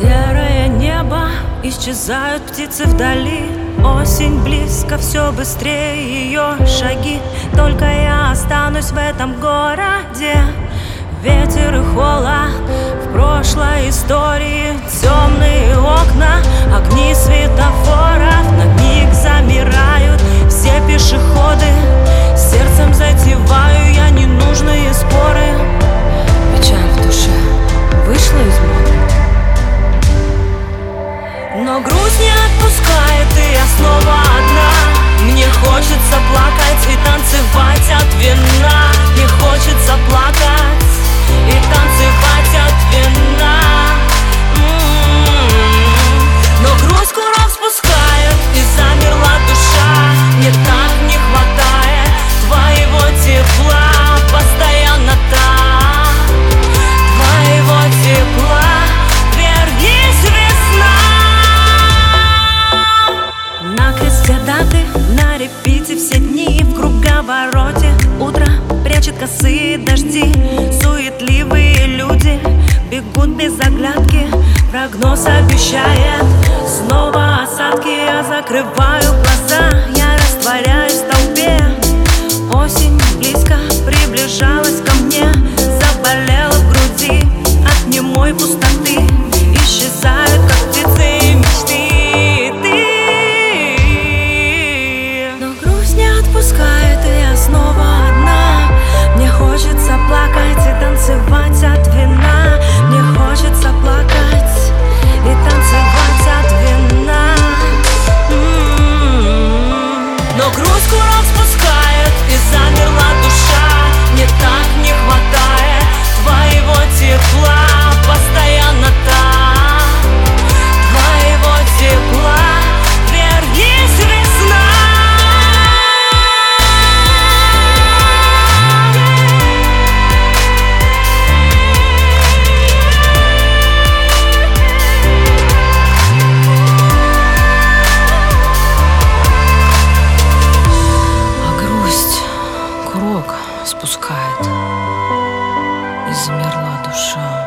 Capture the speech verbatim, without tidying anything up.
Серое небо, исчезают птицы вдали. Осень близко, все быстрее ее шаги. Только я останусь в этом городе. Ветер и холод в прошлой истории. Темные окна, огни светофоров на миг замирают. Все пешеходы, сердцем затеваю я ненужные споры. Печаль в душе вышла из моды, но грусть не отпускает, и я снова одна. Мне хочется плакать и танцевать от вина. Мне хочется плакать и танцевать от вина. М-м-м. Но грусть курок спускает, и замерла душа. Мне так не хватает твоего тепла. Постоянно так, твоего тепла. Вернись, весна. На кресте даты, на репите все дни в круговороте. Утро прячет косые дожди. Суетливые люди бегут без оглядки. Прогноз обещает снова осадки. Я закрываю глаза, я растворяюсь в толпе. Осень близко приближалась ко мне. Заболела в груди от немой пустоты. Исчезают, как птицы, мечты. Ты, но грусть не отпускает, и я снова одна. Мне хочется плакать и танцевать от вина. Мне хочется плакать и танцевать от вина. М-м-м. Но грусть курок спускает, и замерла душа. Мне так не хватает твоего тепла. Постоянно так, твоего тепла. Вернись, весна. Курок спускает, и замерла душа.